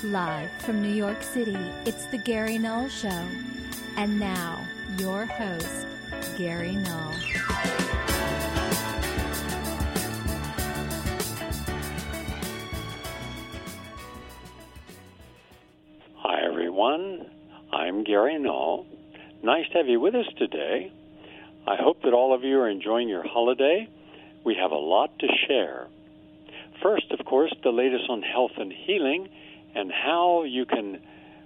Live from New York City, it's the Gary Null Show. And now, your host, Gary Null. Hi, everyone. I'm Gary Null. Nice to have you with us today. I hope that all of you are enjoying your holiday. We have a lot to share. First, of course, the latest on health and healing and how you can,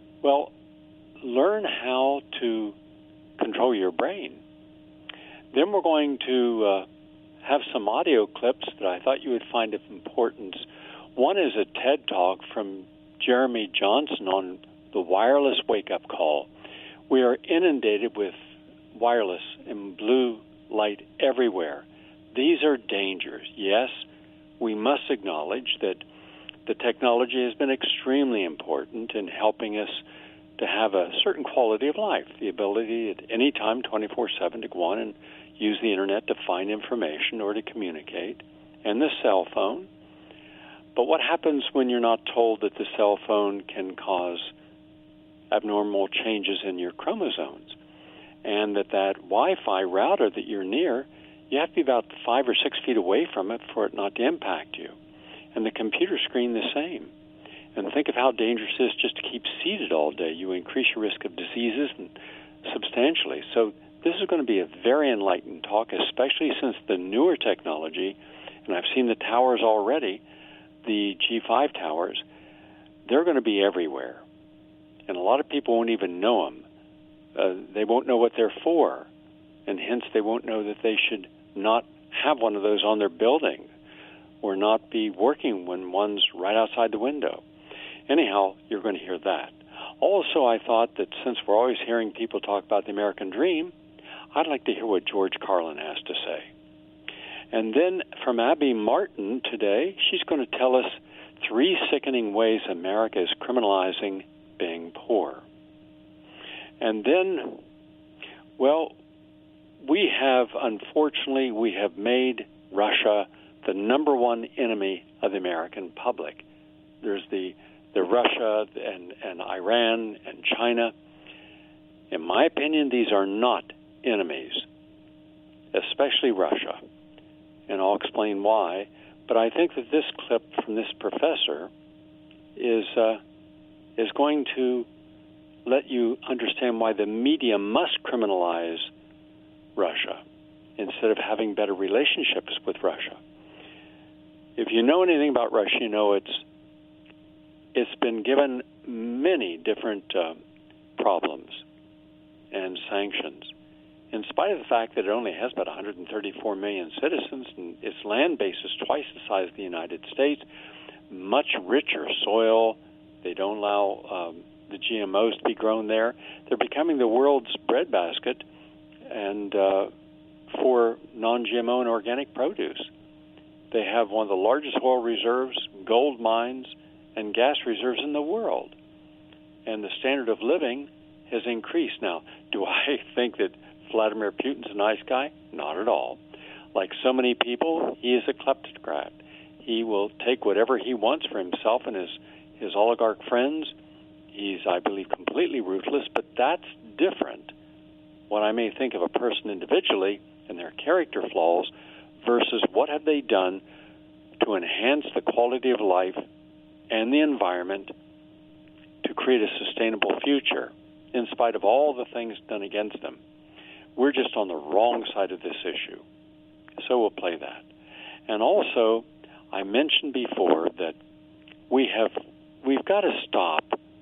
learn how to control your brain. Then we're going to have some audio clips that I thought you would find of importance. One is a TED Talk from Jeremy Johnson on the wireless wake-up call. We are inundated with wireless and blue light everywhere. These are dangers. Yes, we must acknowledge that the technology has been extremely important in helping us to have a certain quality of life, the ability at any time, 24/7, to go on and use the internet to find information or to communicate, and the cell phone. But what happens when you're not told that the cell phone can cause abnormal changes in your chromosomes, and that Wi-Fi router that you're near, you have to be about 5 or 6 feet away from it for it not to impact you? And the computer screen the same. And think of how dangerous it is just to keep seated all day. You increase your risk of diseases substantially. So this is going to be a very enlightened talk, especially since the newer technology, and I've seen the towers already, the G5 towers, they're going to be everywhere. And a lot of people won't even know them. They won't know what they're for, and hence they won't know that they should not have one of those on their building or not be working when one's right outside the window. Anyhow, you're going to hear that. Also, I thought that since we're always hearing people talk about the American dream, I'd like to hear what George Carlin has to say. And then from Abby Martin today, she's going to tell us 3 sickening ways America is criminalizing being poor. And then, unfortunately, we have made Russia the number one enemy of the American public. There's the Russia and Iran and China. In my opinion, these are not enemies, especially Russia. And I'll explain why. But I think that this clip from this professor is going to let you understand why the media must criminalize Russia instead of having better relationships with Russia. If you know anything about Russia, you know it's been given many different problems and sanctions, in spite of the fact that it only has about 134 million citizens, and its land base is twice the size of the United States, much richer soil. They don't allow the GMOs to be grown there. They're becoming the world's breadbasket and for non-GMO and organic produce. They have one of the largest oil reserves, gold mines, and gas reserves in the world. And the standard of living has increased. Now, do I think that Vladimir Putin's a nice guy? Not at all. Like so many people, he is a kleptocrat. He will take whatever he wants for himself and his oligarch friends. He's, I believe, completely ruthless, but that's different. What I may think of a person individually and their character flaws versus what have they done to enhance the quality of life and the environment to create a sustainable future in spite of all the things done against them. We're just on the wrong side of this issue. So we'll play that. And also, I mentioned before that we've got to stop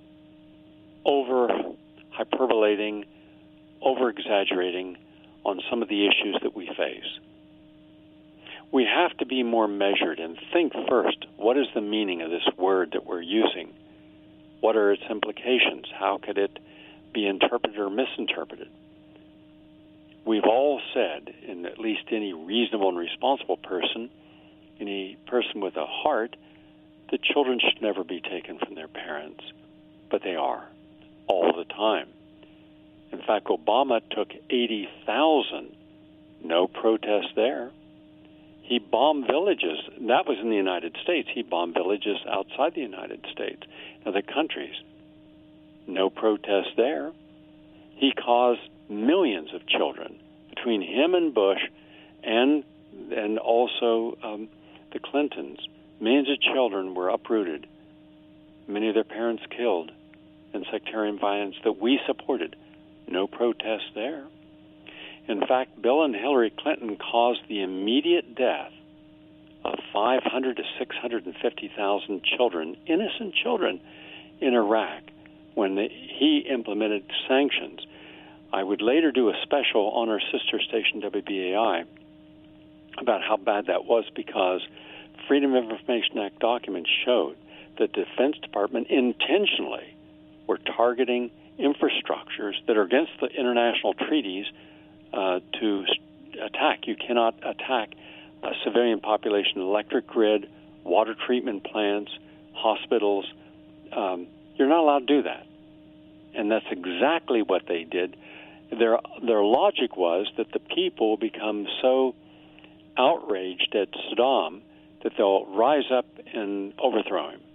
over-hyperbolating, over-exaggerating on some of the issues that we face. We have to be more measured and think first, what is the meaning of this word that we're using? What are its implications? How could it be interpreted or misinterpreted? We've all said, in at least any reasonable and responsible person, any person with a heart, that children should never be taken from their parents. But they are, all the time. In fact, Obama took 80,000. No protest there. He bombed villages. That was in the United States. He bombed villages outside the United States, other countries. No protest there. He caused millions of children between him and Bush and also the Clintons. Millions of children were uprooted, many of their parents killed, in sectarian violence that we supported. No protest there. In fact, Bill and Hillary Clinton caused the immediate death of 500 to 650,000 children, innocent children, in Iraq when he implemented sanctions. I would later do a special on our sister station WBAI about how bad that was, because Freedom of Information Act documents showed that the Defense Department intentionally were targeting infrastructures that are against the international treaties to attack. You cannot attack a civilian population, electric grid, water treatment plants, hospitals. You're not allowed to do that. And that's exactly what they did. Their logic was that the people become so outraged at Saddam that they'll rise up and overthrow him.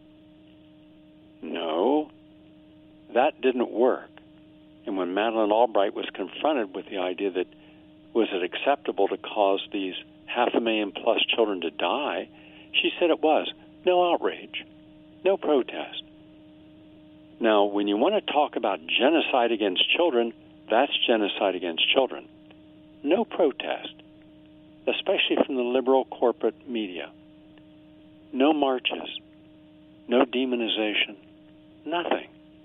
No, that didn't work. And when Madeleine Albright was confronted with the idea that was it acceptable to cause these 500,000 plus children to die, she said it was. No outrage, no protest. Now, when you want to talk about genocide against children, that's genocide against children. No protest, especially from the liberal corporate media. No marches, no demonization, nothing.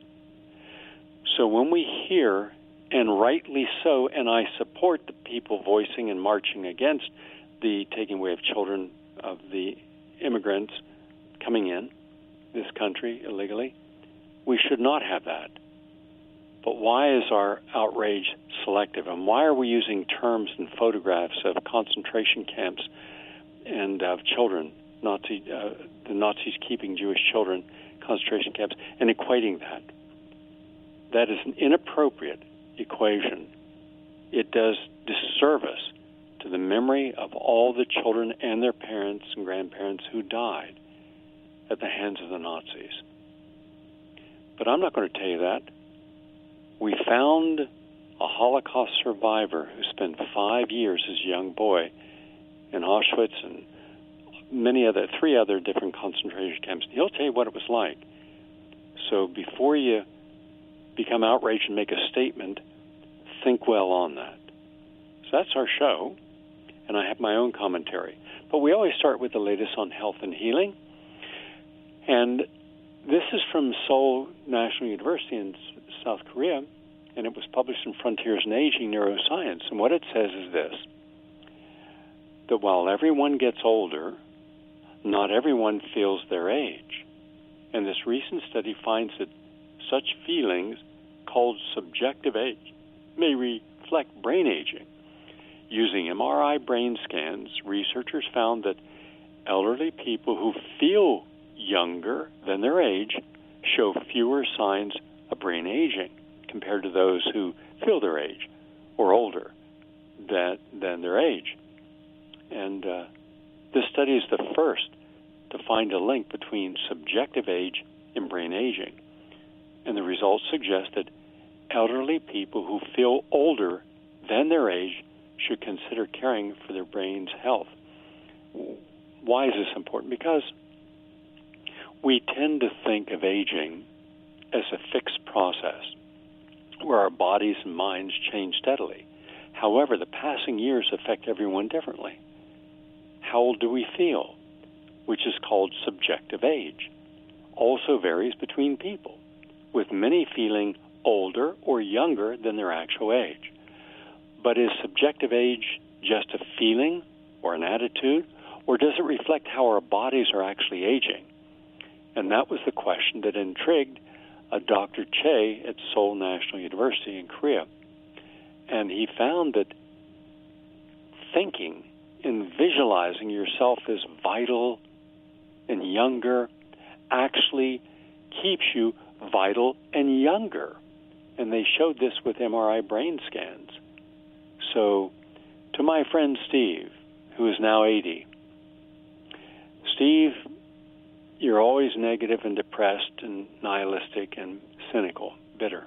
So when we hear, and rightly so, and I support the people voicing and marching against the taking away of children of the immigrants coming in this country illegally, we should not have that. But why is our outrage selective? And why are we using terms and photographs of concentration camps and of children, the Nazis keeping Jewish children, concentration camps, and equating that? That is an inappropriate equation. It does disservice to the memory of all the children and their parents and grandparents who died at the hands of the Nazis. But I'm not going to tell you that. We found a Holocaust survivor who spent 5 years as a young boy in Auschwitz and three other different concentration camps. He'll tell you what it was like. So before you become outraged and make a statement, think well on that. So that's our show, and I have my own commentary. But we always start with the latest on health and healing. And this is from Seoul National University in South Korea, and it was published in Frontiers in Aging Neuroscience. And what it says is this, that while everyone gets older, not everyone feels their age. And this recent study finds that such feelings, called subjective age, may reflect brain aging. Using MRI brain scans, researchers found that elderly people who feel younger than their age show fewer signs of brain aging compared to those who feel their age or older than their age. And this study is the first to find a link between subjective age and brain aging. And the results suggest that elderly people who feel older than their age should consider caring for their brain's health. Why is this important? Because we tend to think of aging as a fixed process where our bodies and minds change steadily. However, the passing years affect everyone differently. How old do we feel, which is called subjective age, also varies between people, with many feeling older or younger than their actual age. But is subjective age just a feeling or an attitude, or does it reflect how our bodies are actually aging? And that was the question that intrigued Dr. Che at Seoul National University in Korea. And he found that thinking and visualizing yourself as vital and younger actually keeps you vital and younger. And they showed this with MRI brain scans. So to my friend Steve, who is now 80, Steve, you're always negative and depressed and nihilistic and cynical, bitter.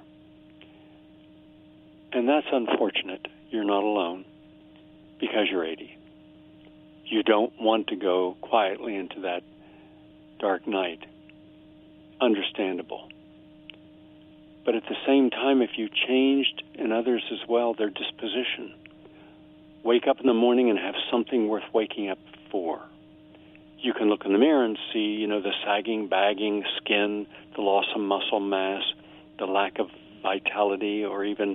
And that's unfortunate. You're not alone because you're 80. You don't want to go quietly into that dark night. Understandable. But at the same time, if you changed in others as well, their disposition, wake up in the morning and have something worth waking up for. You can look in the mirror and see, the sagging, bagging skin, the loss of muscle mass, the lack of vitality or even,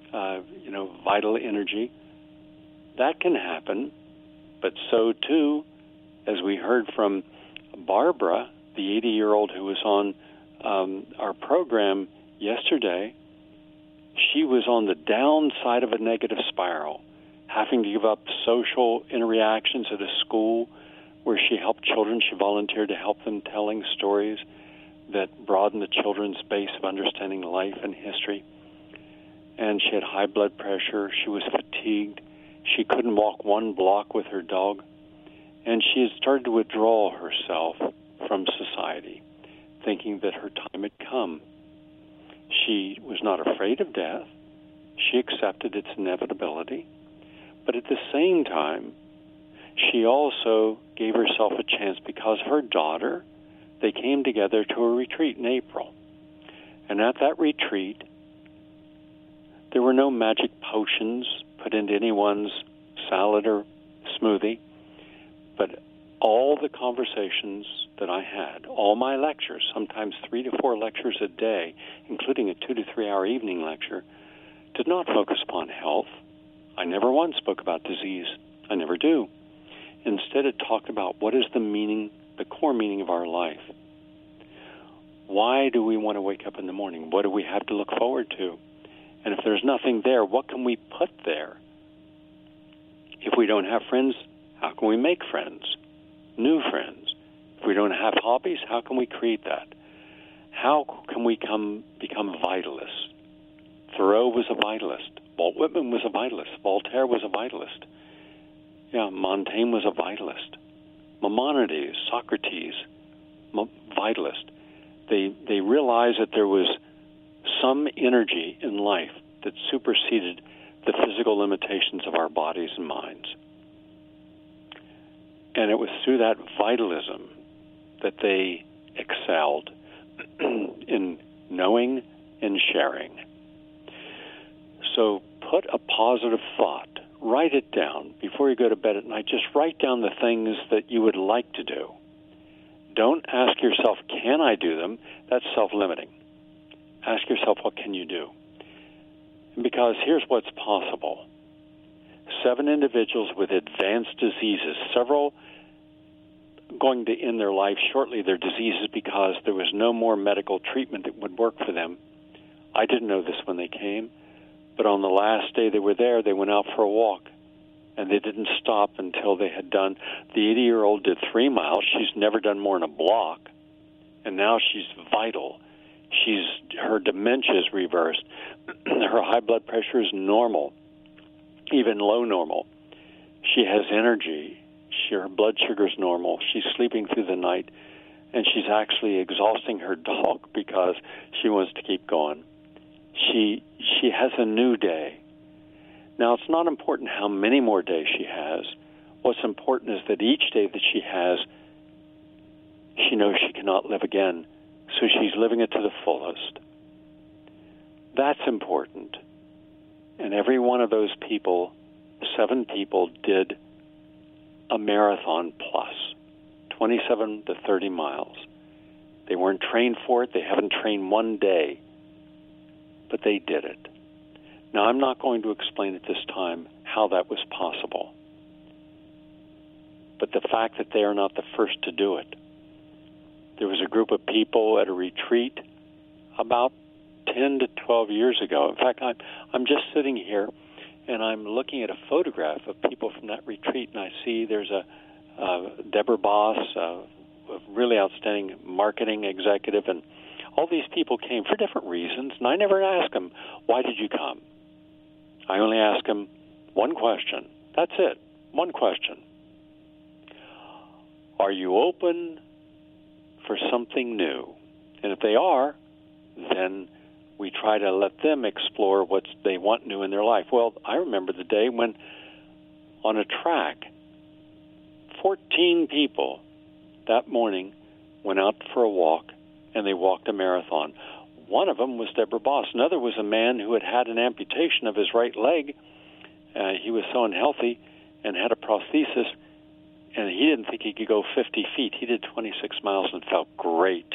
vital energy. That can happen, but so too, as we heard from Barbara, the 80-year-old who was on our program yesterday, she was on the downside of a negative spiral, having to give up social interactions at a school where she helped children. She volunteered to help them, telling stories that broaden the children's base of understanding life and history. And she had high blood pressure. She was fatigued. She couldn't walk one block with her dog. And she had started to withdraw herself from society, thinking that her time had come. She was not afraid of death. She accepted its inevitability. But at the same time, she also gave herself a chance because her daughter, they came together to a retreat in April. And at that retreat, there were no magic potions put into anyone's salad or smoothie, but all the conversations that I had, all my lectures, sometimes 3 to 4 lectures a day, including a 2 to 3 hour evening lecture, did not focus upon health. I never once spoke about disease. I never do. Instead, it talked about what is the meaning, the core meaning of our life. Why do we want to wake up in the morning? What do we have to look forward to? And if there's nothing there, what can we put there? If we don't have friends, how can we make friends? New friends. If we don't have hobbies, how can we create that? How can we become vitalists? Thoreau was a vitalist. Walt Whitman was a vitalist. Voltaire was a vitalist. Montaigne was a vitalist. Maimonides, Socrates, vitalist. They realized that there was some energy in life that superseded the physical limitations of our bodies and minds. And it was through that vitalism that they excelled in knowing and sharing. So put a positive thought. Write it down before you go to bed at night. Just write down the things that you would like to do. Don't ask yourself, can I do them? That's self-limiting. Ask yourself, what can you do? Because here's what's possible. 7 individuals with advanced diseases, several going to end their life shortly, their diseases, because there was no more medical treatment that would work for them. I didn't know this when they came, but on the last day they were there, they went out for a walk, and they didn't stop until they had done. The 80-year-old did 3 miles. She's never done more than a block, and now she's vital. Her dementia is reversed. Her high blood pressure is normal, even low normal. She has energy. Her blood sugar is normal. She's sleeping through the night, and she's actually exhausting her dog because she wants to keep going. She has a new day. Now, it's not important how many more days she has. What's important is that each day that she has, she knows she cannot live again, so she's living it to the fullest. That's important. And every one of those people, 7 people, did a marathon plus, 27 to 30 miles. They weren't trained for it. They haven't trained one day, but they did it. Now, I'm not going to explain at this time how that was possible, but the fact that they are not the first to do it. There was a group of people at a retreat about 10 to 12 years ago. In fact, I'm just sitting here, and I'm looking at a photograph of people from that retreat, and I see there's a Deborah Boss, a really outstanding marketing executive, and all these people came for different reasons, and I never asked them, why did you come? I only asked them one question. That's it, one question. Are you open for something new? And if they are, then we try to let them explore what they want new in their life. Well, I remember the day when on a track, 14 people that morning went out for a walk, and they walked a marathon. One of them was Deborah Boss. Another was a man who had had an amputation of his right leg. He was so unhealthy and had a prosthesis, and he didn't think he could go 50 feet. He did 26 miles and felt great.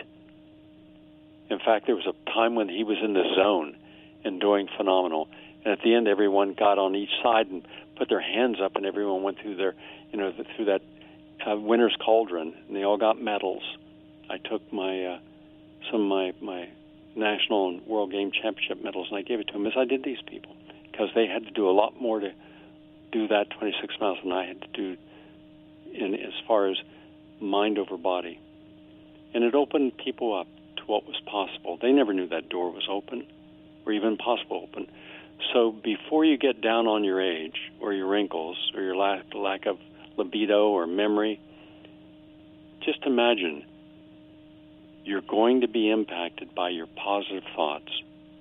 In fact, there was a time when he was in the zone and doing phenomenal. And at the end, everyone got on each side and put their hands up, and everyone went through their, through that winner's cauldron, and they all got medals. I took my some of my national and world game championship medals, and I gave it to them as I did these people, because they had to do a lot more to do that 26 miles than I had to do as far as mind over body. And it opened people up to what was possible. They never knew that door was open or even possible open. So before you get down on your age or your wrinkles or your lack of libido or memory, just imagine you're going to be impacted by your positive thoughts.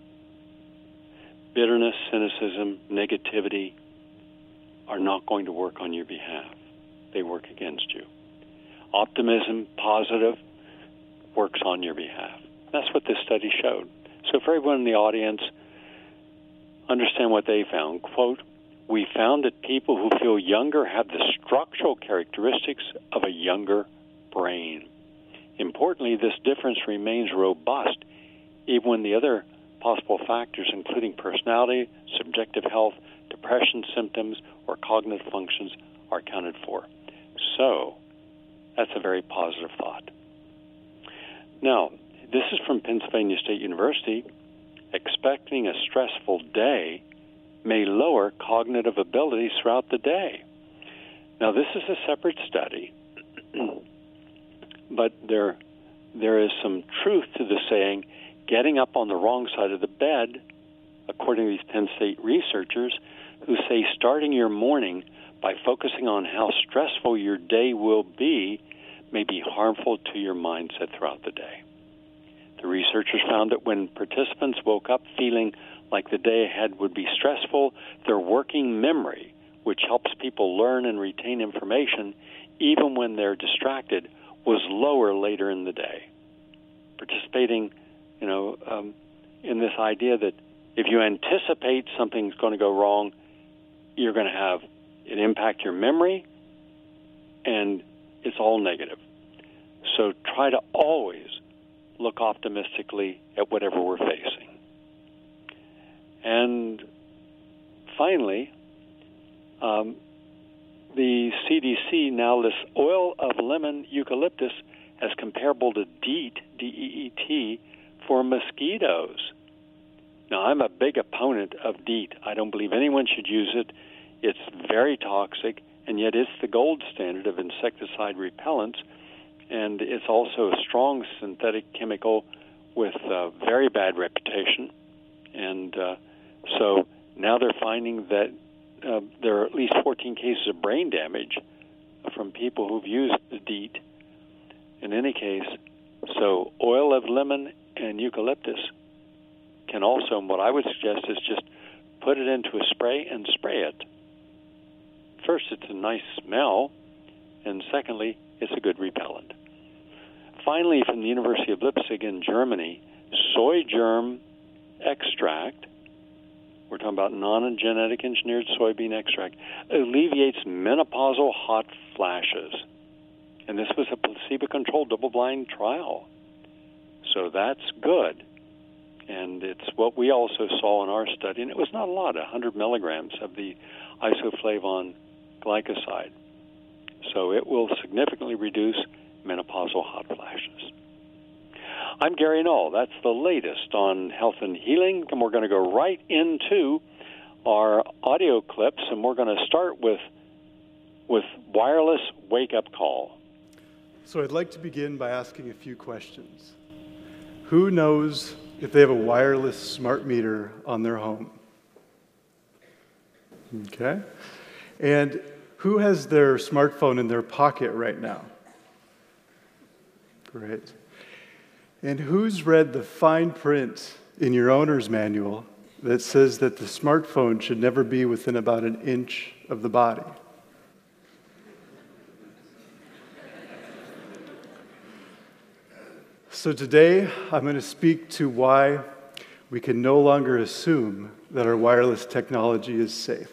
Bitterness, cynicism, negativity are not going to work on your behalf. They work against you. Optimism, positive, works on your behalf. That's what this study showed. So for everyone in the audience, understand what they found. Quote, "We found that people who feel younger have the structural characteristics of a younger brain. Importantly, this difference remains robust even when the other possible factors, including personality, subjective health, depression symptoms, or cognitive functions, are accounted for." So, that's a very positive thought. Now, this is from Pennsylvania State University. Expecting a stressful day may lower cognitive abilities throughout the day. Now, this is a separate study, but there is some truth to the saying, getting up on the wrong side of the bed, according to these Penn State researchers, who say starting your morning by focusing on how stressful your day will be may be harmful to your mindset throughout the day. The researchers found that when participants woke up feeling like the day ahead would be stressful, their working memory, which helps people learn and retain information even when they're distracted, was lower later in the day. Participating, in this idea that if you anticipate something's going to go wrong, you're going to have it impact your memory, and it's all negative. So try to always look optimistically at whatever we're facing. And finally, the CDC now lists oil of lemon eucalyptus as comparable to DEET, D-E-E-T, for mosquitoes. Now, I'm a big opponent of DEET. I don't believe anyone should use it. It's very toxic, and yet it's the gold standard of insecticide repellents, and it's also a strong synthetic chemical with a very bad reputation. And so now they're finding that there are at least 14 cases of brain damage from people who've used the DEET. In any case, so oil of lemon and eucalyptus can also, and what I would suggest is just put it into a spray and spray it. First, it's a nice smell, and secondly, it's a good repellent. Finally, from the University of Leipzig in Germany, soy germ extract, we're talking about non-genetic engineered soybean extract, alleviates menopausal hot flashes. And this was a placebo-controlled double-blind trial. So that's good. And it's what we also saw in our study, and it was not a lot, 100 milligrams of the isoflavone glycoside. So it will significantly reduce menopausal hot flashes. I'm Gary Null. That's the latest on health and healing, and we're going to go right into our audio clips, and we're going to start with wireless wake-up call. So I'd like to begin by asking a few questions. Who knows if they have a wireless smart meter on their home? Okay. And who has their smartphone in their pocket right now? Great. And who's read the fine print in your owner's manual that says that the smartphone should never be within about an inch of the body? So today, I'm going to speak to why we can no longer assume that our wireless technology is safe.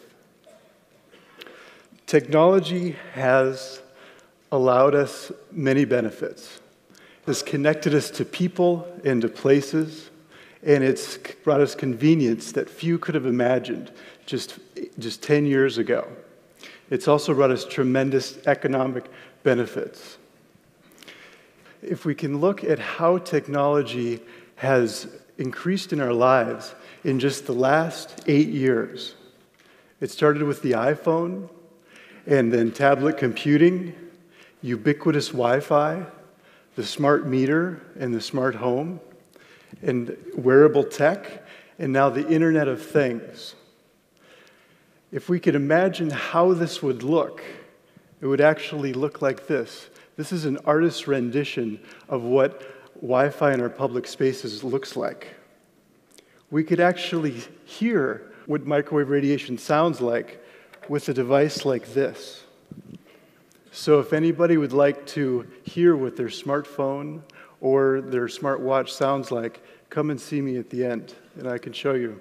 Technology has allowed us many benefits. It's connected us to people and to places, and it's brought us convenience that few could have imagined just 10 years ago. It's also brought us tremendous economic benefits. If we can look at how technology has increased in our lives in just the last 8 years, it started with the iPhone, and then tablet computing, ubiquitous Wi-Fi, the smart meter and the smart home, and wearable tech, and now the Internet of Things. If we could imagine how this would look, it would actually look like this. This is an artist's rendition of what Wi-Fi in our public spaces looks like. We could actually hear what microwave radiation sounds like with a device like this. So if anybody would like to hear what their smartphone or their smartwatch sounds like, come and see me at the end, and I can show you.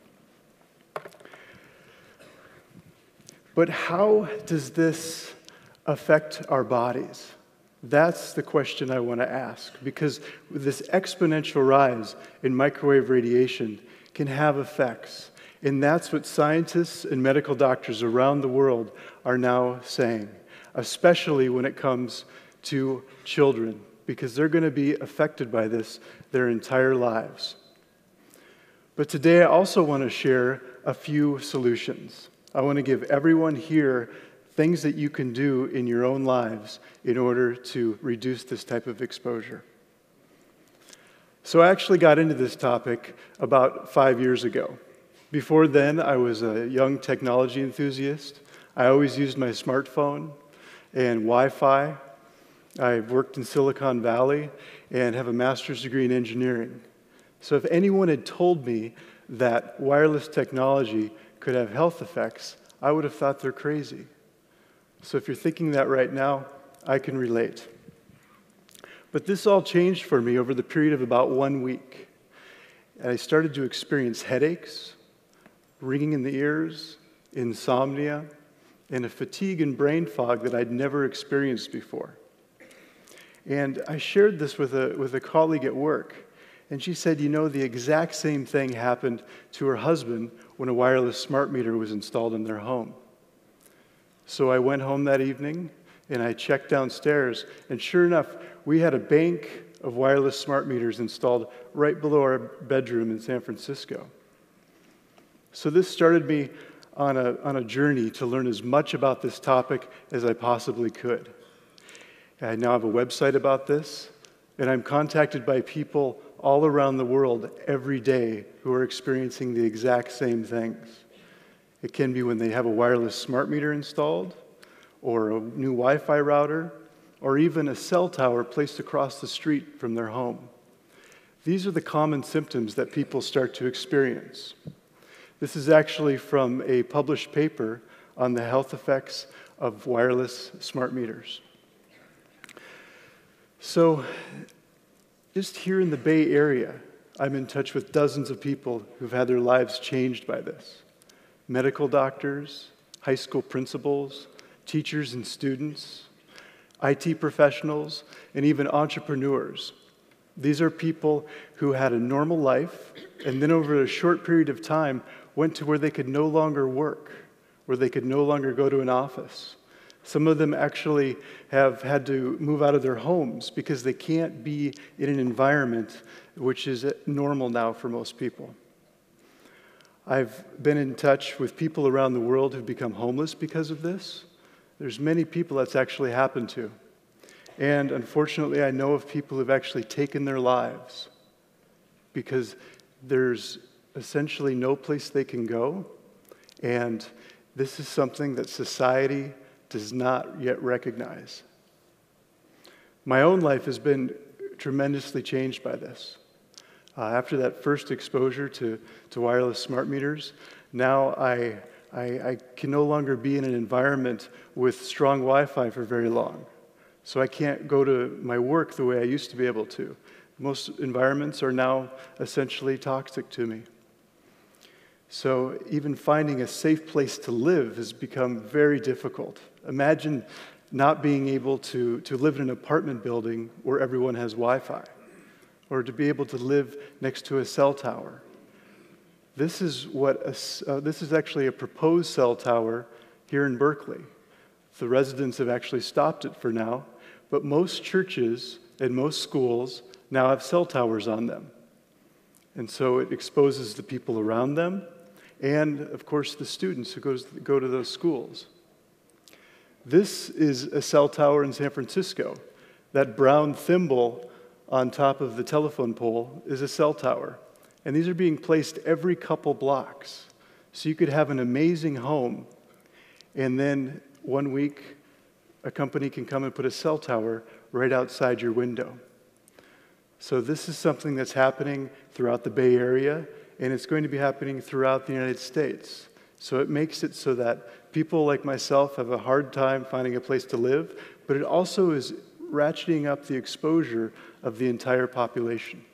But how does this affect our bodies? That's the question I want to ask, because this exponential rise in microwave radiation can have effects. And that's what scientists and medical doctors around the world are now saying, especially when it comes to children, because they're going to be affected by this their entire lives. But today I also want to share a few solutions. I want to give everyone here things that you can do in your own lives in order to reduce this type of exposure. So I actually got into this topic about 5 years ago. Before then, I was a young technology enthusiast. I always used my smartphone and Wi-Fi. I've worked in Silicon Valley and have a master's degree in engineering. So if anyone had told me that wireless technology could have health effects, I would have thought they're crazy. So if you're thinking that right now, I can relate. But this all changed for me over the period of about 1 week. And I started to experience headaches, ringing in the ears, insomnia, and a fatigue and brain fog that I'd never experienced before. And I shared this with a colleague at work, and she said, you know, the exact same thing happened to her husband when a wireless smart meter was installed in their home. So I went home that evening, and I checked downstairs, and sure enough, we had a bank of wireless smart meters installed right below our bedroom in San Francisco. So this started me on a journey to learn as much about this topic as I possibly could. I now have a website about this, and I'm contacted by people all around the world every day who are experiencing the exact same things. It can be when they have a wireless smart meter installed, or a new Wi-Fi router, or even a cell tower placed across the street from their home. These are the common symptoms that people start to experience. This is actually from a published paper on the health effects of wireless smart meters. So, just here in the Bay Area, I'm in touch with dozens of people who've had their lives changed by this. Medical doctors, high school principals, teachers and students, IT professionals, and even entrepreneurs. These are people who had a normal life, and then over a short period of time went to where they could no longer work, where they could no longer go to an office. Some of them actually have had to move out of their homes because they can't be in an environment which is normal now for most people. I've been in touch with people around the world who've become homeless because of this. There's many people that's actually happened to. And unfortunately, I know of people who've actually taken their lives because there's essentially no place they can go. And this is something that society does not yet recognize. My own life has been tremendously changed by this. After that first exposure to wireless smart meters, now I can no longer be in an environment with strong Wi-Fi for very long. So I can't go to my work the way I used to be able to. Most environments are now essentially toxic to me. So even finding a safe place to live has become very difficult. Imagine not being able to live in an apartment building where everyone has Wi-Fi, or to be able to live next to a cell tower. This is actually a proposed cell tower here in Berkeley. The residents have actually stopped it for now, but most churches and most schools now have cell towers on them. And so it exposes the people around them and, of course, the students who go to those schools. This is a cell tower in San Francisco. That brown thimble on top of the telephone pole is a cell tower. And these are being placed every couple blocks. So you could have an amazing home, and then one week, a company can come and put a cell tower right outside your window. So this is something that's happening throughout the Bay Area, and it's going to be happening throughout the United States. So it makes it so that people like myself have a hard time finding a place to live, but it also is ratcheting up the exposure of the entire population.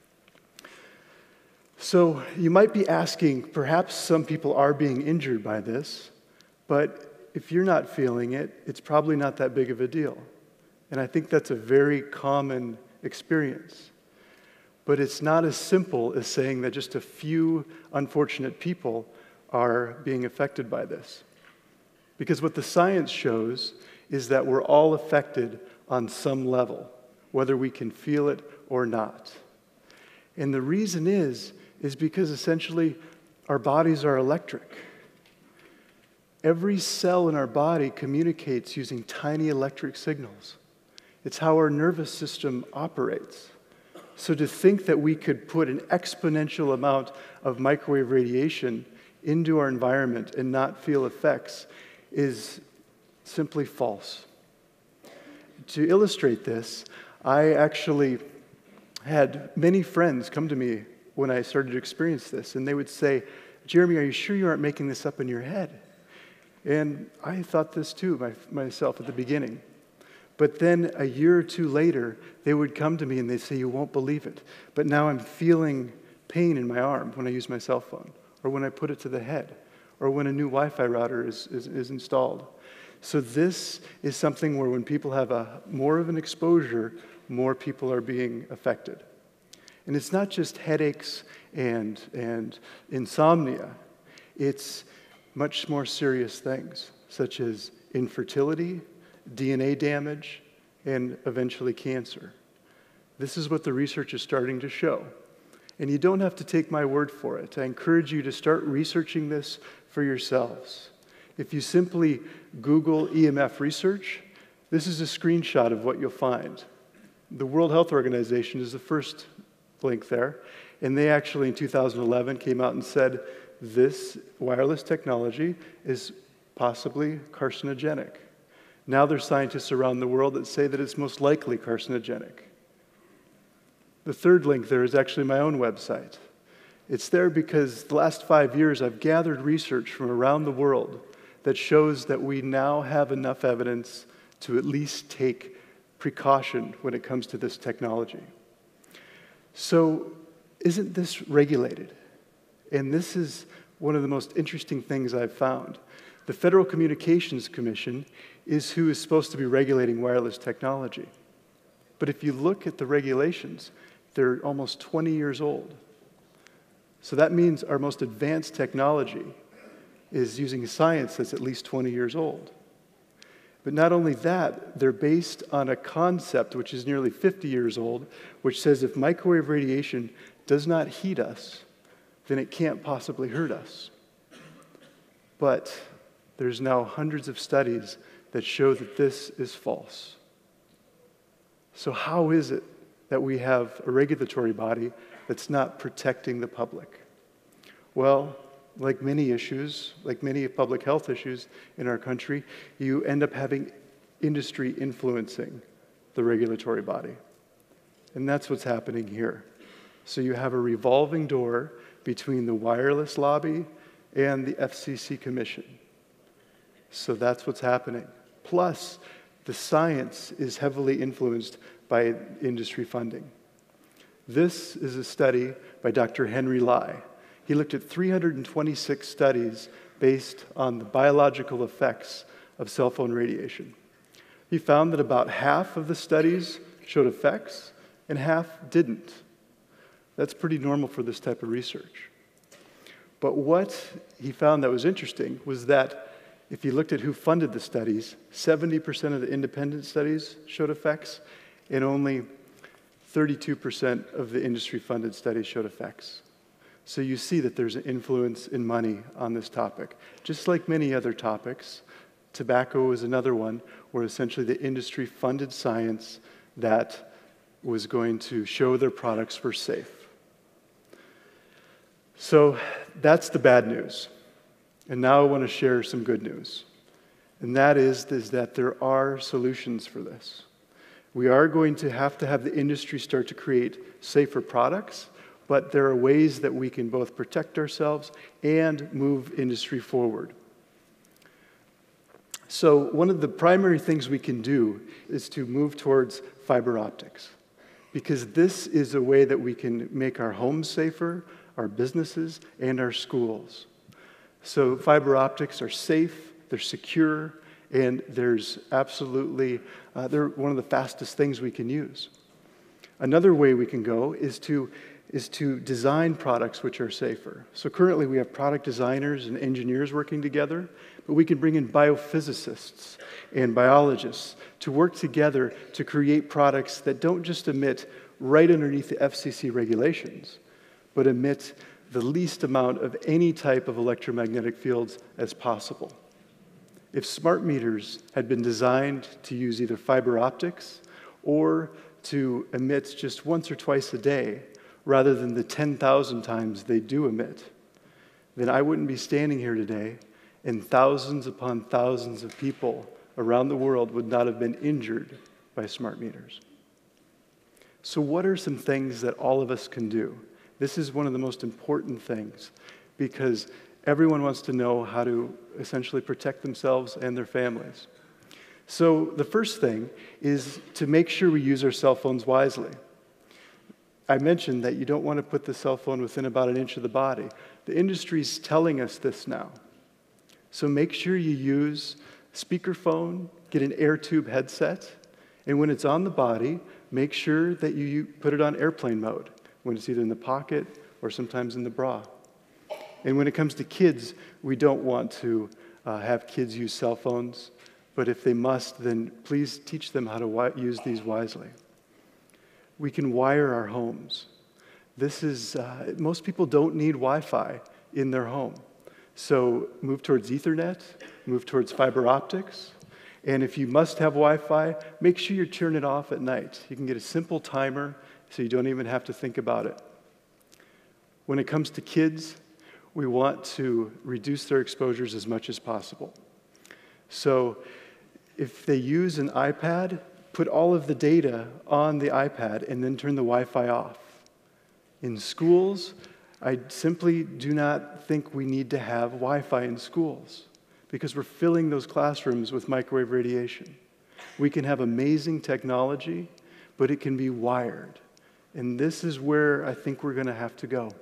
So you might be asking, perhaps some people are being injured by this, but if you're not feeling it, it's probably not that big of a deal. And I think that's a very common experience. But it's not as simple as saying that just a few unfortunate people are being affected by this. Because what the science shows is that we're all affected on some level, whether we can feel it or not. And the reason is because essentially our bodies are electric. Every cell in our body communicates using tiny electric signals. It's how our nervous system operates. So to think that we could put an exponential amount of microwave radiation into our environment and not feel effects is simply false. To illustrate this, I actually had many friends come to me when I started to experience this, and they would say, "Jeremy, are you sure you aren't making this up in your head?" And I thought this too myself at the beginning. But then a year or two later, they would come to me and they'd say, "You won't believe it, but now I'm feeling pain in my arm when I use my cell phone, or when I put it to the head, or when a new Wi-Fi router is installed." So this is something where when people have more of an exposure, more people are being affected. And it's not just headaches and insomnia. It's much more serious things, such as infertility, DNA damage, and eventually cancer. This is what the research is starting to show. And you don't have to take my word for it. I encourage you to start researching this for yourselves. If you simply Google EMF research, this is a screenshot of what you'll find. The World Health Organization is the first link there, and they actually in 2011 came out and said this wireless technology is possibly carcinogenic. Now there's scientists around the world that say that it's most likely carcinogenic. The third link there is actually my own website. It's there because the last 5 years I've gathered research from around the world that shows that we now have enough evidence to at least take precaution when it comes to this technology. So, isn't this regulated? And this is one of the most interesting things I've found. The Federal Communications Commission is who is supposed to be regulating wireless technology. But if you look at the regulations, they're almost 20 years old. So that means our most advanced technology is using science that's at least 20 years old. But not only that, they're based on a concept which is nearly 50 years old, which says if microwave radiation does not heat us, then it can't possibly hurt us. But there's now hundreds of studies that show that this is false. So how is it that we have a regulatory body that's not protecting the public? Well, like many issues, like many public health issues in our country, you end up having industry influencing the regulatory body. And that's what's happening here. So you have a revolving door between the wireless lobby and the FCC Commission. So that's what's happening. Plus, the science is heavily influenced by industry funding. This is a study by Dr. Henry Lai. He looked at 326 studies based on the biological effects of cell phone radiation. He found that about half of the studies showed effects and half didn't. That's pretty normal for this type of research. But what he found that was interesting was that if you looked at who funded the studies, 70% of the independent studies showed effects, and only 32% of the industry-funded studies showed effects. So you see that there's an influence in money on this topic. Just like many other topics, tobacco is another one where essentially the industry funded science that was going to show their products were safe. So that's the bad news. And now I want to share some good news. And that is that there are solutions for this. We are going to have the industry start to create safer products, but there are ways that we can both protect ourselves and move industry forward. So one of the primary things we can do is to move towards fiber optics, because this is a way that we can make our homes safer, our businesses, and our schools. So fiber optics are safe, they're secure, and there's absolutely, they're one of the fastest things we can use. Another way we can go is to design products which are safer. So currently we have product designers and engineers working together, but we can bring in biophysicists and biologists to work together to create products that don't just emit right underneath the FCC regulations, but emit the least amount of any type of electromagnetic fields as possible. If smart meters had been designed to use either fiber optics or to emit just once or twice a day, rather than the 10,000 times they do emit, then I wouldn't be standing here today, and thousands upon thousands of people around the world would not have been injured by smart meters. So what are some things that all of us can do? This is one of the most important things, because everyone wants to know how to essentially protect themselves and their families. So the first thing is to make sure we use our cell phones wisely. I mentioned that you don't want to put the cell phone within about an inch of the body. The industry's telling us this now. So make sure you use speakerphone, get an air tube headset, and when it's on the body, make sure that you put it on airplane mode, when it's either in the pocket or sometimes in the bra. And when it comes to kids, we don't want to have kids use cell phones, but if they must, then please teach them how to use these wisely. We can wire our homes. This is, most people don't need Wi-Fi in their home. So move towards Ethernet, move towards fiber optics, and if you must have Wi-Fi, make sure you turn it off at night. You can get a simple timer so you don't even have to think about it. When it comes to kids, we want to reduce their exposures as much as possible. So if they use an iPad, put all of the data on the iPad and then turn the Wi-Fi off. In schools, I simply do not think we need to have Wi-Fi in schools because we're filling those classrooms with microwave radiation. We can have amazing technology, but it can be wired. And this is where I think we're going to have to go.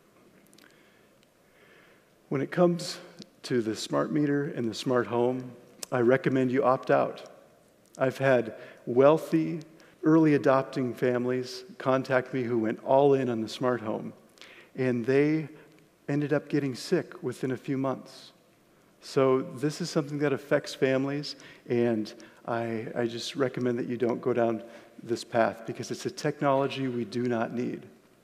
When it comes to the smart meter and the smart home, I recommend you opt out. I've had wealthy, early adopting families contact me who went all in on the smart home, and they ended up getting sick within a few months. So this is something that affects families, and I just recommend that you don't go down this path because it's a technology we do not need.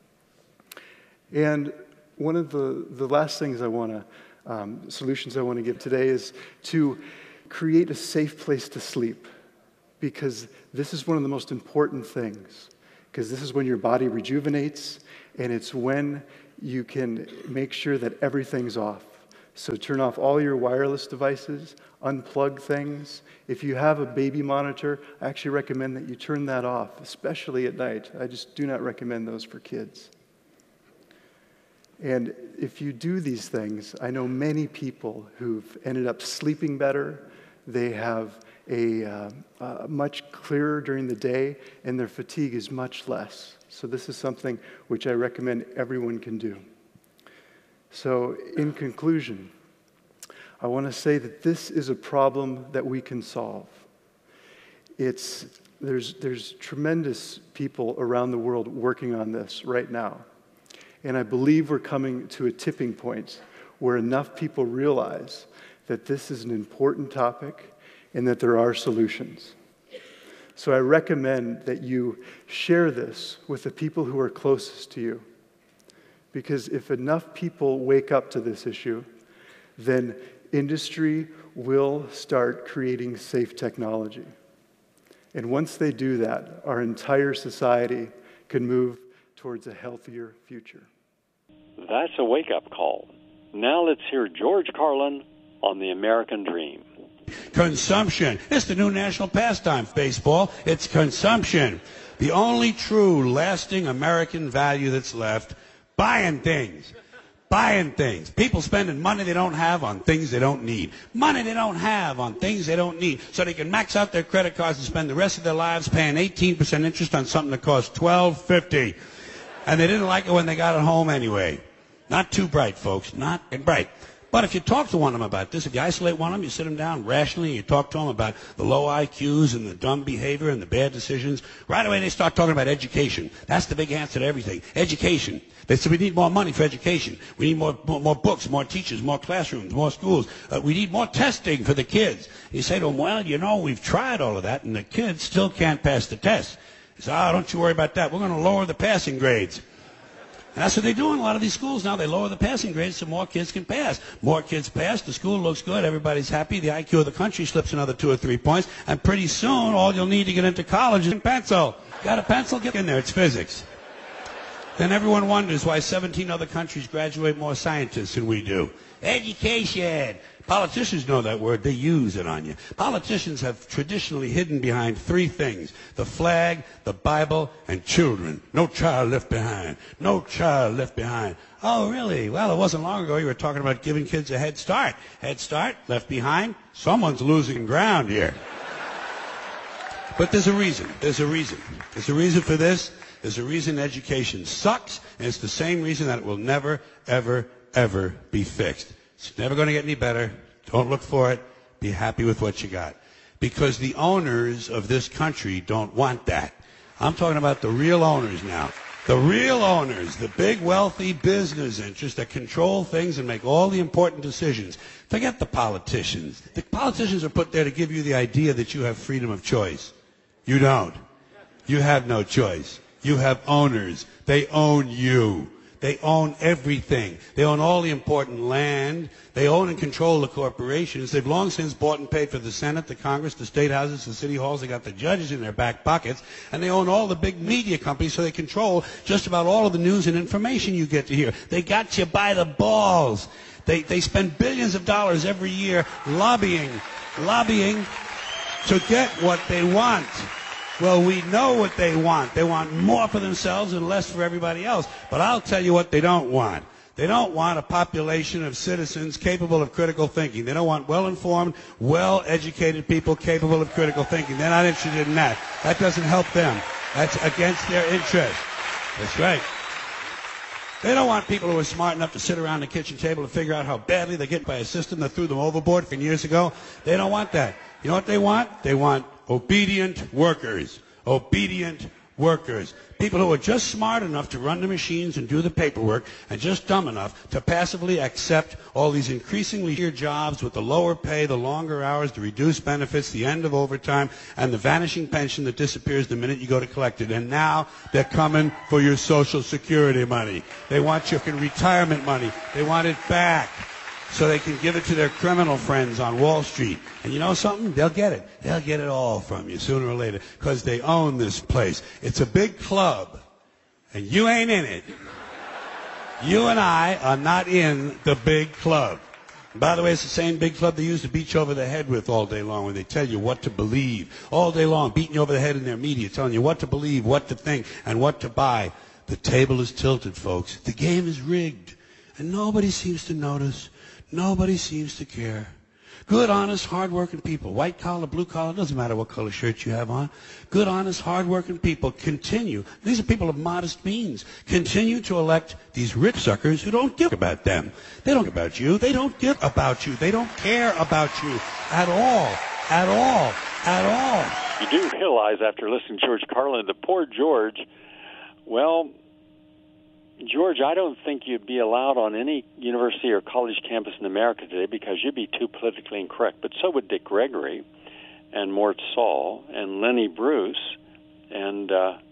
And one of the last things solutions I want to give today is to create a safe place to sleep, because this is one of the most important things, because this is when your body rejuvenates, and it's when you can make sure that everything's off. So turn off all your wireless devices, unplug things. If you have a baby monitor, I actually recommend that you turn that off, especially at night. I just do not recommend those for kids. And if you do these things, I know many people who've ended up sleeping better. They have a much clearer during the day, and their fatigue is much less. So this is something which I recommend everyone can do. So in conclusion, I want to say that this is a problem that we can solve. There's tremendous people around the world working on this right now. And I believe we're coming to a tipping point where enough people realize that this is an important topic and that there are solutions. So I recommend that you share this with the people who are closest to you. Because if enough people wake up to this issue, then industry will start creating safe technology. And once they do that, our entire society can move towards a healthier future. That's a wake-up call. Now let's hear George Carlin on the American Dream. Consumption. It's the new national pastime, baseball. It's consumption. The only true, lasting American value that's left, buying things. Buying things. People spending money they don't have on things they don't need. Money they don't have on things they don't need. So they can max out their credit cards and spend the rest of their lives paying 18% interest on something that costs $12.50. And they didn't like it when they got it home anyway. Not too bright, folks. Not bright. But if you talk to one of them about this, if you isolate one of them, you sit them down rationally, and you talk to them about the low IQs and the dumb behavior and the bad decisions, right away they start talking about education. That's the big answer to everything. Education. They say we need more money for education. We need more books, more teachers, more classrooms, more schools. We need more testing for the kids. You say to them, well, you know, we've tried all of that, and the kids still can't pass the test. He says, don't you worry about that. We're going to lower the passing grades. And that's what they do in a lot of these schools now. They lower the passing grades so more kids can pass. More kids pass, the school looks good, everybody's happy, the IQ of the country slips another 2 or 3 points, and pretty soon all you'll need to get into college is a pencil. Got a pencil? Get in there, it's physics. Then everyone wonders why 17 other countries graduate more scientists than we do. Education. Politicians know that word. They use it on you. Politicians have traditionally hidden behind 3 things: the flag, the Bible, and children. No child left behind. No child left behind. Oh, really? Well, it wasn't long ago you were talking about giving kids a head start. Head start, left behind. Someone's losing ground here. But there's a reason. There's a reason. There's a reason for this. There's a reason education sucks, and it's the same reason that it will never, ever, ever be fixed. It's never going to get any better. Don't look for it. Be happy with what you got. Because the owners of this country don't want that. I'm talking about the real owners now. The real owners, the big wealthy business interests that control things and make all the important decisions. Forget the politicians. The politicians are put there to give you the idea that you have freedom of choice. You don't. You have no choice. You have owners. They own you. They own everything. They own all the important land. They own and control the corporations. They've long since bought and paid for the Senate, the Congress, the state houses, the city halls. They got the judges in their back pockets. And they own all the big media companies, so they control just about all of the news and information you get to hear. They got you by the balls. They spend billions of dollars every year lobbying to get what they want. Well, we know what they want. They want more for themselves and less for everybody else. But I'll tell you what they don't want. They don't want a population of citizens capable of critical thinking. They don't want well-informed, well-educated people capable of critical thinking. They're not interested in that. That doesn't help them. That's against their interest. That's right. They don't want people who are smart enough to sit around the kitchen table and figure out how badly they get by a system that threw them overboard from years ago. They don't want that. You know what they want? They want obedient workers. Obedient workers. People who are just smart enough to run the machines and do the paperwork and just dumb enough to passively accept all these increasingly here jobs with the lower pay, the longer hours, the reduced benefits, the end of overtime, and the vanishing pension that disappears the minute you go to collect it. And now they're coming for your Social Security money. They want your retirement money. They want it back so they can give it to their criminal friends on Wall Street. And you know something? They'll get it. They'll get it all from you sooner or later because they own this place. It's a big club, and you ain't in it. You and I are not in the big club. By the way, it's the same big club they used to beat you over the head with all day long when they tell you what to believe. All day long, beating you over the head in their media, telling you what to believe, what to think, and what to buy. The table is tilted, folks. The game is rigged. And nobody seems to notice. Nobody seems to care. Good, honest, hard-working people, white collar, blue collar, doesn't matter what color shirt you have on. Good, honest, hard-working people continue. These are people of modest means. Continue to elect these rich suckers who don't give about them. They don't care about you. They don't give about you. They don't care about you at all. At all. At all. You do realize after listening to George Carlin, the poor George, well, George, I don't think you'd be allowed on any university or college campus in America today because you'd be too politically incorrect. But so would Dick Gregory and Mort Saul and Lenny Bruce and,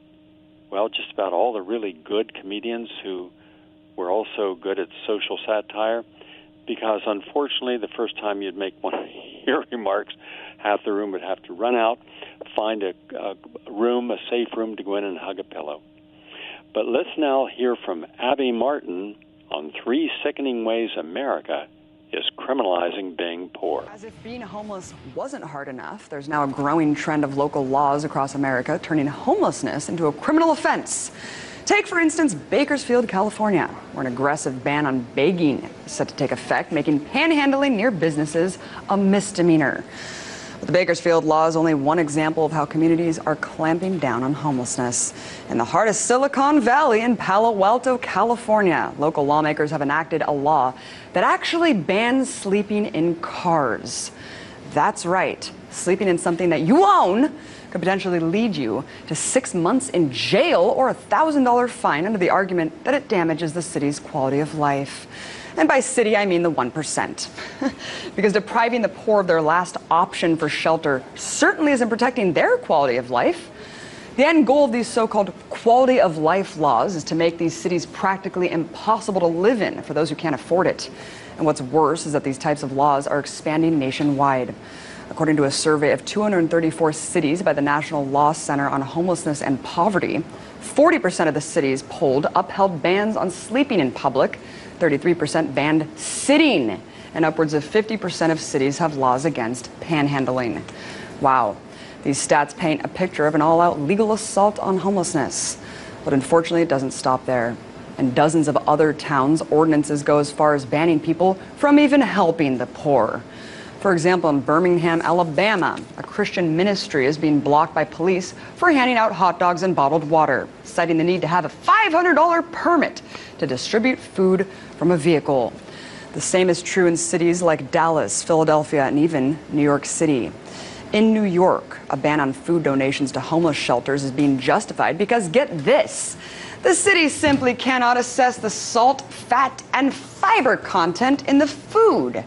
well, just about all the really good comedians who were also good at social satire. Because, unfortunately, the first time you'd make one of your remarks, half the room would have to run out, find a room, a safe room to go in and hug a pillow. But let's now hear from Abby Martin on 3 sickening ways America is criminalizing being poor. As if being homeless wasn't hard enough, there's now a growing trend of local laws across America turning homelessness into a criminal offense. Take, for instance, Bakersfield, California, where an aggressive ban on begging is set to take effect, making panhandling near businesses a misdemeanor. The Bakersfield law is only one example of how communities are clamping down on homelessness. In the heart of Silicon Valley in Palo Alto, California, local lawmakers have enacted a law that actually bans sleeping in cars. That's right. Sleeping in something that you own could potentially lead you to 6 months in jail or a $1,000 fine under the argument that it damages the city's quality of life. And by city, I mean the 1%. Because depriving the poor of their last option for shelter certainly isn't protecting their quality of life. The end goal of these so-called quality of life laws is to make these cities practically impossible to live in for those who can't afford it. And what's worse is that these types of laws are expanding nationwide. According to a survey of 234 cities by the National Law Center on Homelessness and Poverty, 40% of the cities polled upheld bans on sleeping in public, 33% banned sitting, and upwards of 50% of cities have laws against panhandling. Wow. These stats paint a picture of an all-out legal assault on homelessness. But unfortunately, it doesn't stop there. In dozens of other towns, ordinances go as far as banning people from even helping the poor. For example, in Birmingham, Alabama, a Christian ministry is being blocked by police for handing out hot dogs and bottled water, citing the need to have a $500 permit to distribute food from a vehicle. The same is true in cities like Dallas, Philadelphia, and even New York City. In New York, a ban on food donations to homeless shelters is being justified because, get this, the city simply cannot assess the salt, fat, and fiber content in the food.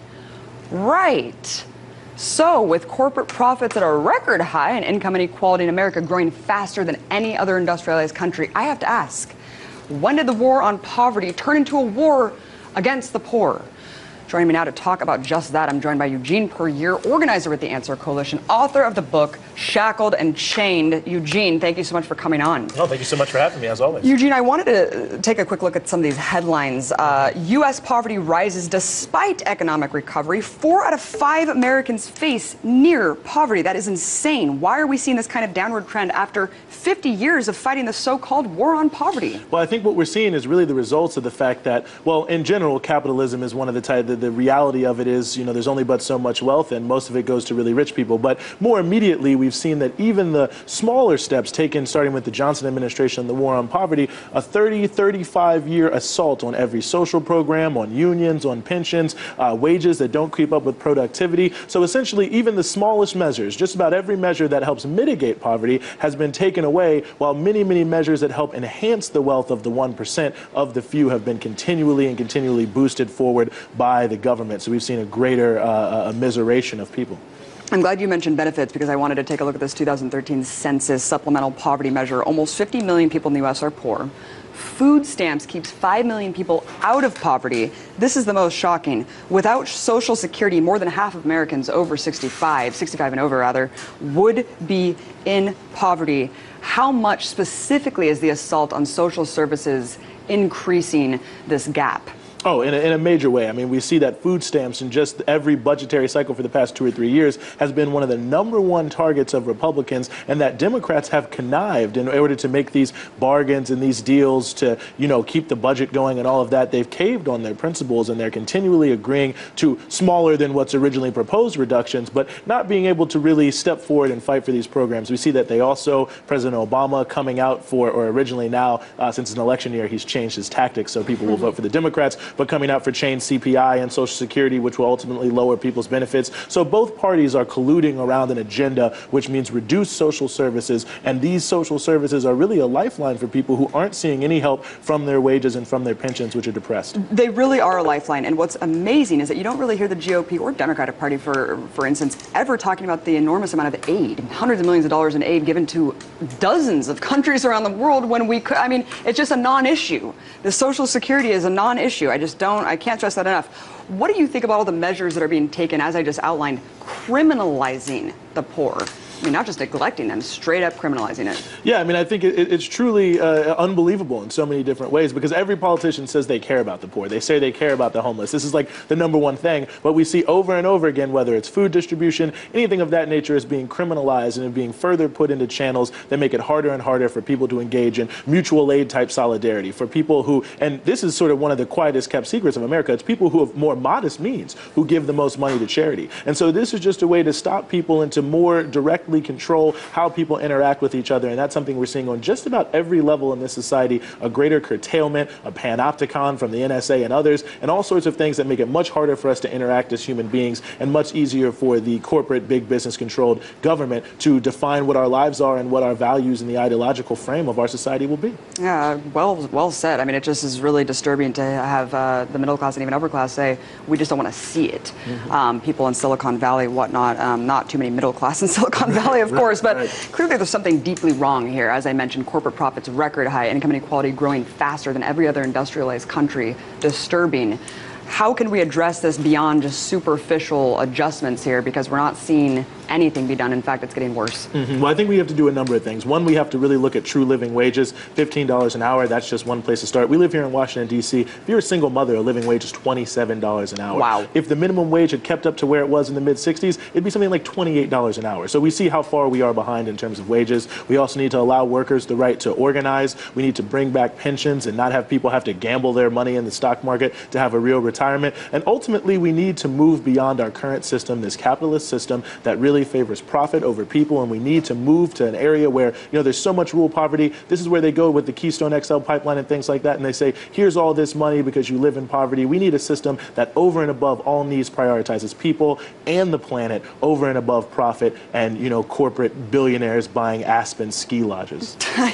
Right. So, with corporate profits at a record high and income inequality in America growing faster than any other industrialized country, I have to ask, when did the war on poverty turn into a war against the poor? Joining me now to talk about just that, I'm joined by Eugene Puryear, organizer with the Answer Coalition, author of the book Shackled and Chained. Eugene, thank you so much for coming on. Oh, thank you so much for having me, as always. Eugene, I wanted to take a quick look at some of these headlines. U.S. poverty rises despite economic recovery. 4 out of 5 Americans face near poverty. That is insane. Why are we seeing this kind of downward trend after 50 years of fighting the so-called war on poverty? Well, I think what we're seeing is really the results of the fact that, well, in general, capitalism is one of the reality of it is, you know, there's only but so much wealth and most of it goes to really rich people. But more immediately, we've seen that even the smaller steps taken, starting with the Johnson administration and the war on poverty, a 35-year assault on every social program, on unions, on pensions, wages that don't keep up with productivity. So essentially, even the smallest measures, just about every measure that helps mitigate poverty has been taken away, while many, many measures that help enhance the wealth of the 1% of the few have been continually boosted forward by the government. So we've seen a greater immiseration of people. I'm glad you mentioned benefits because I wanted to take a look at this 2013 census supplemental poverty measure. Almost 50 million people in the U.S. are poor. Food stamps keeps 5 million people out of poverty. This is the most shocking. Without Social Security, more than half of Americans over 65 and over rather, would be in poverty. How much specifically is the assault on social services increasing this gap? Oh, in a major way. I mean, we see that food stamps in just every budgetary cycle for the past 2 or 3 years has been one of the #1 targets of Republicans, and that Democrats have connived in order to make these bargains and these deals to, keep the budget going and all of that. They've caved on their principles, and they're continually agreeing to smaller than what's originally proposed reductions, but not being able to really step forward and fight for these programs. We see that they also, President Obama coming out for, or originally now, since it's an election year, he's changed his tactics so people will vote for the Democrats, but coming out for change CPI and Social Security, which will ultimately lower people's benefits. So both parties are colluding around an agenda, which means reduce social services, and these social services are really a lifeline for people who aren't seeing any help from their wages and from their pensions, which are depressed. They really are a lifeline, and what's amazing is that you don't really hear the GOP or Democratic Party, for instance, ever talking about the enormous amount of aid, hundreds of millions of dollars in aid given to dozens of countries around the world when we could. I mean, it's just a non-issue. The Social Security is a non-issue. I can't stress that enough. What do you think about all the measures that are being taken, as I just outlined, criminalizing the poor? I mean, not just neglecting them, straight up criminalizing it. Yeah, I mean, I think it's truly unbelievable in so many different ways, because every politician says they care about the poor. They say they care about the homeless. This is like the #1 thing. But we see over and over again, whether it's food distribution, anything of that nature is being criminalized and being further put into channels that make it harder and harder for people to engage in mutual aid type solidarity. For people who, and this is sort of one of the quietest kept secrets of America, it's people who have more modest means who give the most money to charity. And so this is just a way to stop people and to more directly control how people interact with each other, and that's something we're seeing on just about every level in this society, a greater curtailment, a panopticon from the NSA and others, and all sorts of things that make it much harder for us to interact as human beings and much easier for the corporate, big business-controlled government to define what our lives are and what our values and the ideological frame of our society will be. Yeah, well said. I mean, it just is really disturbing to have the middle class and even upper class say, we just don't want to see it. People in Silicon Valley, whatnot, not too many middle class in Silicon Valley, of course, but clearly there's something deeply wrong here. As I mentioned, corporate profits record high, income inequality growing faster than every other industrialized country. Disturbing. How can we address this beyond just superficial adjustments here? Because we're not seeing anything be done. In fact, it's getting worse. Well, I think we have to do a number of things. One, we have to really look at true living wages. $15 an hour, that's just one place to start. We live here in Washington, D.C. If you're a single mother, a living wage is $27 an hour. Wow. If the minimum wage had kept up to where it was in the mid-'60s, it'd be something like $28 an hour. So we see how far we are behind in terms of wages. We also need to allow workers the right to organize. We need to bring back pensions and not have people have to gamble their money in the stock market to have a real retirement. And ultimately, we need to move beyond our current system, this capitalist system that really favors profit over people, and we need to move to an area where, there's so much rural poverty. This is where they go with the Keystone XL pipeline and things like that, and they say, here's all this money because you live in poverty. We need a system that over and above all needs prioritizes people and the planet over and above profit and, corporate billionaires buying Aspen ski lodges.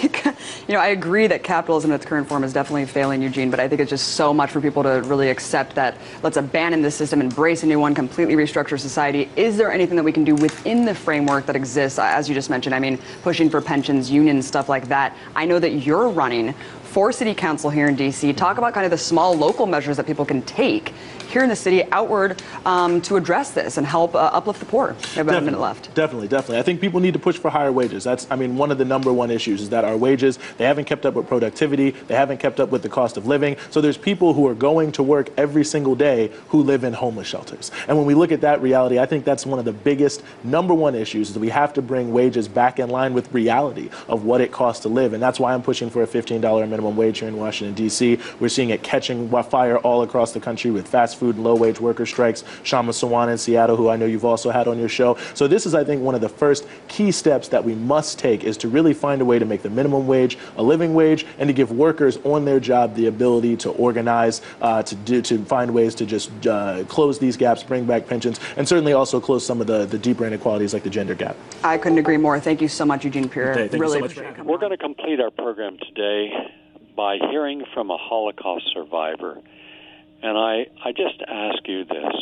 I agree that capitalism in its current form is definitely failing, Eugene, but I think it's just so much for people to really accept that let's abandon this system, embrace a new one, completely restructure society. Is there anything that we can do within the framework that exists, as you just mentioned? I mean, pushing for pensions, unions, stuff like that. I know that you're running for city council here in D.C. Talk about kind of the small local measures that people can take here in the city outward to address this and help uplift the poor. We have about a minute left. Definitely. I think people need to push for higher wages. That's, one of the #1 issues is that our wages, they haven't kept up with productivity. They haven't kept up with the cost of living. So there's people who are going to work every single day who live in homeless shelters. And when we look at that reality, I think that's one of the biggest #1 issues is that we have to bring wages back in line with reality of what it costs to live. And that's why I'm pushing for a $15 minimum wage here in Washington, D.C. We're seeing it catching fire all across the country with fast food and low-wage worker strikes. Shama Sawan in Seattle, who I know you've also had on your show. So this is, I think, one of the first key steps that we must take is to really find a way to make the minimum wage a living wage and to give workers on their job the ability to organize, to find ways to just close these gaps, bring back pensions, and certainly also close some of the deeper inequalities like the gender gap. I couldn't agree more. Thank you so much, Eugene Pura. Thank really you so much. We're going to complete our program today by hearing from a Holocaust survivor. And I just ask you this.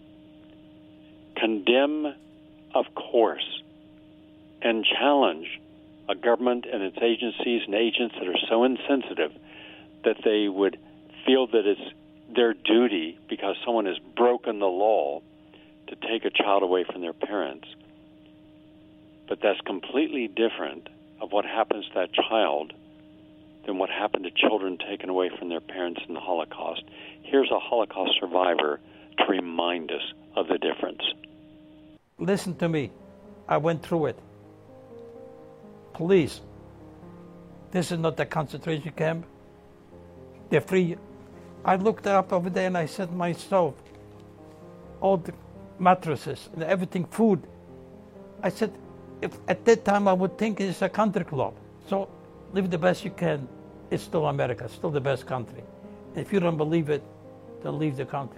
Condemn, of course, and challenge a government and its agencies and agents that are so insensitive that they would feel that it's their duty because someone has broken the law to take a child away from their parents. But that's completely different of what happens to that child than what happened to children taken away from their parents in the Holocaust. Here's a Holocaust survivor to remind us of the difference. Listen to me. I went through it. Please, this is not a concentration camp. They're free. I looked up over there and I said to myself, all the mattresses and everything, food. I said, if at that time I would think it's a country club. So live the best you can. It's still America, still the best country. If you don't believe it, then leave the country.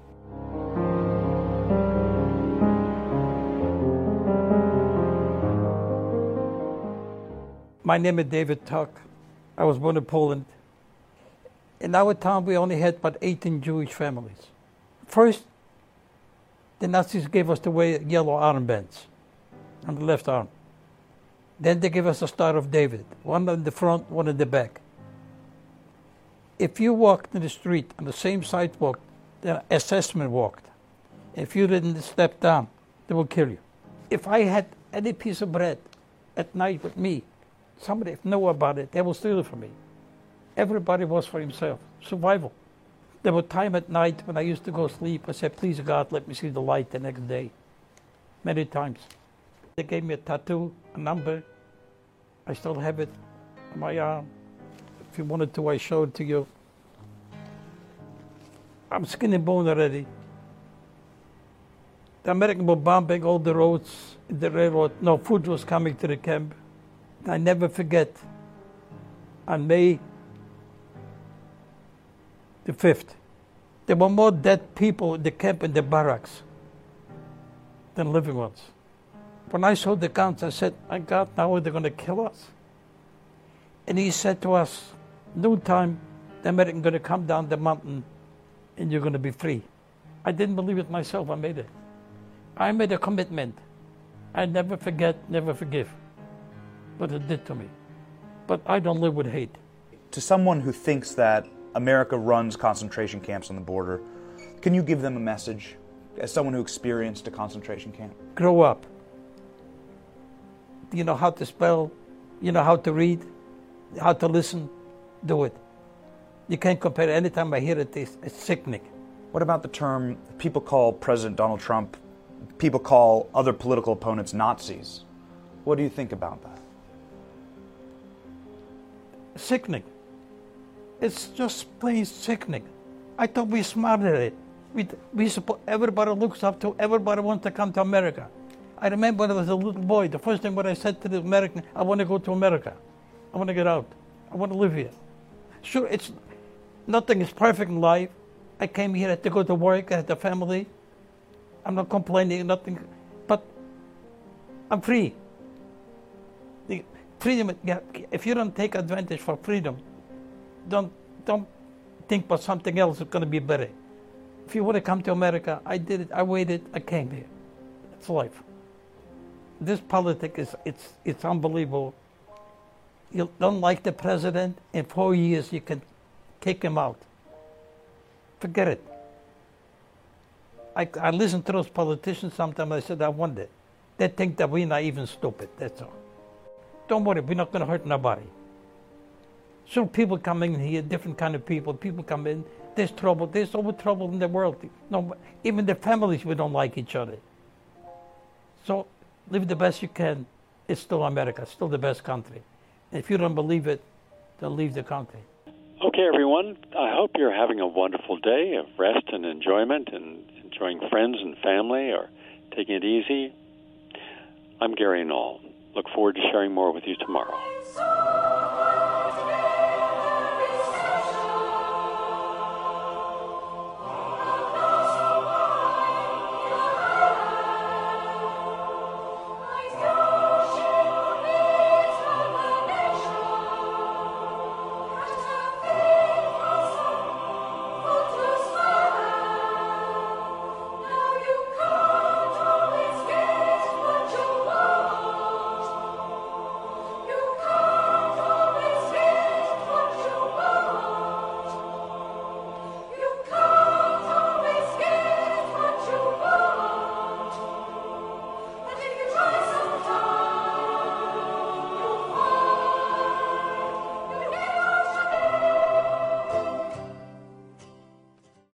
My name is David Tuck. I was born in Poland. In our town, we only had about 18 Jewish families. First, the Nazis gave us the yellow armbands on the left arm. Then they gave us a Star of David, one in the front, one in the back. If you walked in the street on the same sidewalk the assessment walked, if you didn't step down, they will kill you. If I had any piece of bread at night with me, somebody know about it, they will steal it from me. Everybody was for himself. Survival. There were times at night when I used to go sleep, I said, please God, let me see the light the next day. Many times. They gave me a tattoo, a number. I still have it on my arm. If you wanted to, I show it to you. I'm skin and bone already. The Americans were bombing all the roads, the railroad. No food was coming to the camp. I never forget, on May the 5th, there were more dead people in the camp in the barracks than living ones. When I saw the guns, I said, my God, now they're going to kill us. And he said to us, noontime, the Americans are going to come down the mountain and you're going to be free. I didn't believe it myself, I made it. I made a commitment. I never forget, never forgive what it did to me. But I don't live with hate. To someone who thinks that America runs concentration camps on the border, can you give them a message as someone who experienced a concentration camp? Grow up. You know how to spell, you know how to read, how to listen, do it. You can't compare it. Anytime I hear it, it's sickening. What about the term people call President Donald Trump, people call other political opponents Nazis? What do you think about that? Sickening. It's just plain sickening. I thought we smarted it. Everybody looks up to, everybody wants to come to America. I remember when I was a little boy, the first thing what I said to the American, I want to go to America. I want to get out. I want to live here. Sure, nothing is perfect in life. I came here, I had to go to work, I had a family. I'm not complaining, nothing, but I'm free. The freedom, if you don't take advantage for freedom, don't think about something else that's going to be better. If you want to come to America, I did it, I waited, I came here. It's life. This politics it's unbelievable. You don't like the president, in 4 years you can kick him out. Forget it. I listen to those politicians sometimes, I said, I wonder. They think that we're not even stupid, that's all. Don't worry, we're not going to hurt nobody. So people come in here, different kind of people come in, there's trouble, there's always trouble in the world. No, even the families, we don't like each other. So live the best you can. It's still America, still the best country. If you don't believe it, then leave the country. Okay, everyone, I hope you're having a wonderful day of rest and enjoyment and enjoying friends and family or taking it easy. I'm Gary Null. Look forward to sharing more with you tomorrow.